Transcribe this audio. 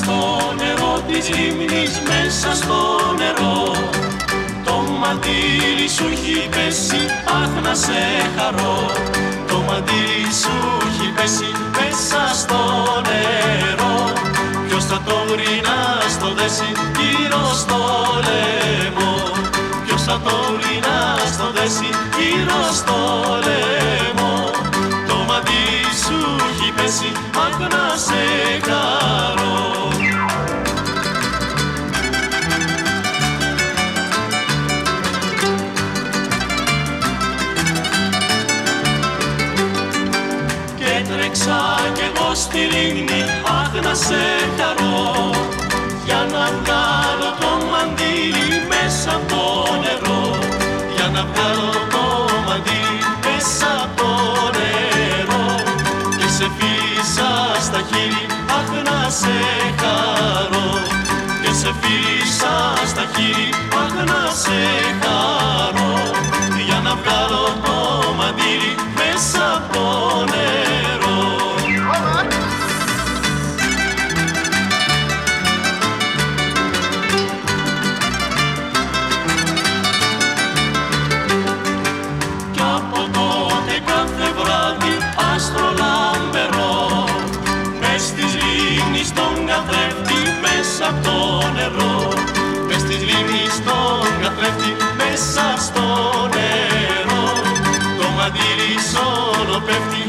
στο νερό της λίμνης, μέσα στο νερό. Το μαντίλι σου έχει πέσει, αχ να σε χαρώ. Το μαντίλι σου έχει πέσει μέσα στο νερό. Ποιος θα το βρει να στο δέσει γύρω στο λαιμό? Ποιος θα το βρει να στο δέσει γύρω στο λαιμό? Το μαντίλι σου έχει πέσει, αχ να σε χαρώ. Έτρεξα κι εγώ στη λίμνη, αχ να σε χαρώ, για να βγάλω το μαντίλι μέσα από το νερό. Για να βγάλω το μαντίλι μέσα από το νερό. Και σε φίλησα στα χείλη, αχ να σε χαρώ. Και σε φίλησα στα χείλη, αχ να σε χαρώ. Για να βγάλω το μαντίλι μέσα από το νερό. Κι από τότε κάθε βράδυ άστρο λαμπερό, μες της λίμνης τον καθρέφτη μέσα από το νερό. Μες της λίμνης τον καθρέφτη μέσα στο νερό. Το μαντίλι σ' όλο πέφτει,